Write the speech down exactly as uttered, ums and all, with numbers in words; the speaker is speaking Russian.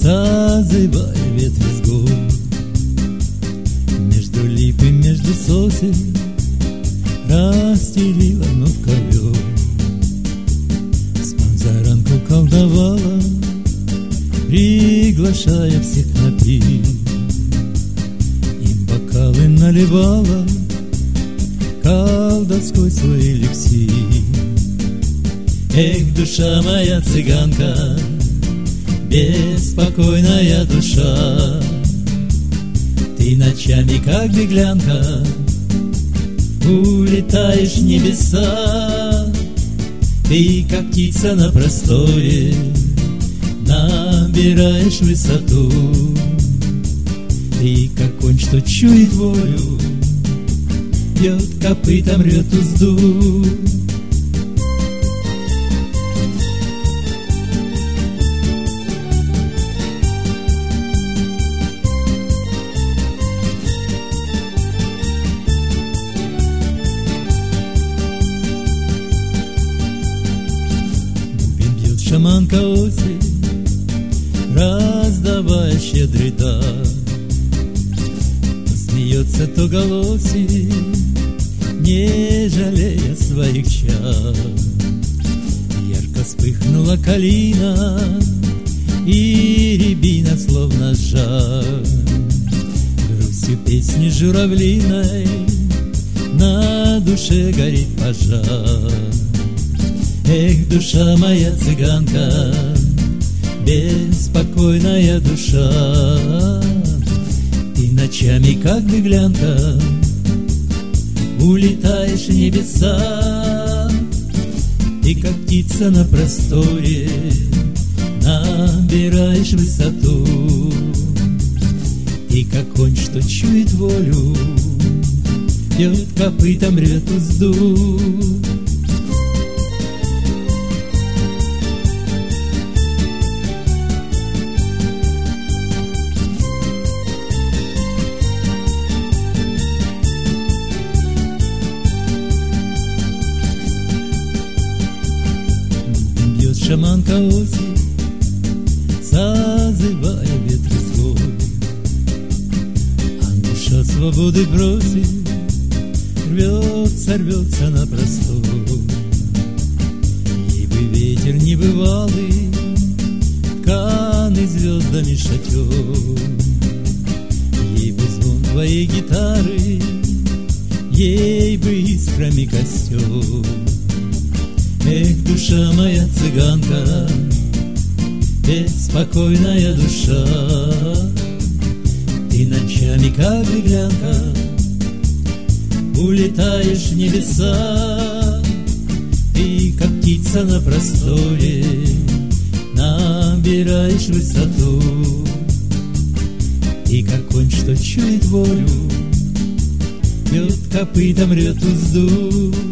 Созывая ветви с гор, между лип и между сосен расстелила вновь ковер. Спанзаранку колдовала, приглашая всех на пир. Им бокалы наливала колдовской свой эликсир. Эх, душа моя цыганка, беспокойная душа, ты ночами, как беглянка, улетаешь в небеса. Ты, как птица на просторе, набираешь высоту. Ты, как конь, что чует волю, бьет копытом, рвет узду. Шаманка осень, раздавая щедрый дар, смеется, то голосит, не жалея своих чар. Ярко вспыхнула калина, и рябина словно жар. Грустью песни журавлиной на душе горит пожар. Эх, душа моя цыганка, беспокойная душа, ты ночами, как беглянка, улетаешь в небеса. Ты, как птица на просторе, набираешь высоту. Ты, как конь, что чует волю, бьет копытом, рвет узду. Шаманка осень, созывая ветры с гор, а душа свободы бросит, рвется, рвется на простор. Ей бы ветер небывалый, тканый звездами шатер. Ей бы звон твоей гитары, ей бы искрами костер. Эх, душа моя цыганка, беспокойная душа, ты ночами, как беглянка, улетаешь в небеса. Ты, как птица на просторе, набираешь высоту. Ты, как конь, что чует волю, бьет копытом, рвет узду.